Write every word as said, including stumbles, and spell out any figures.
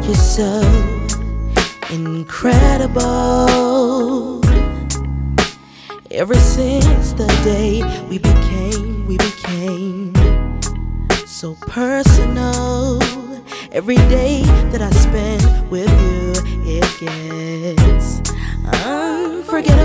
You're so incredible. Ever since the day we became, we became so personal. Every day that I spend with you, it gets unforgettable.